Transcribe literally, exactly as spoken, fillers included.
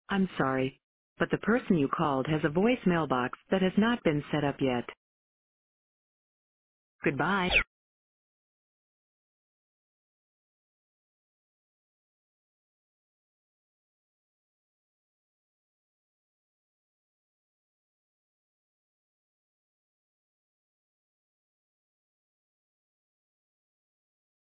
I'm sorry, but the person you called has a voice mailbox that has not been set up yet. Goodbye.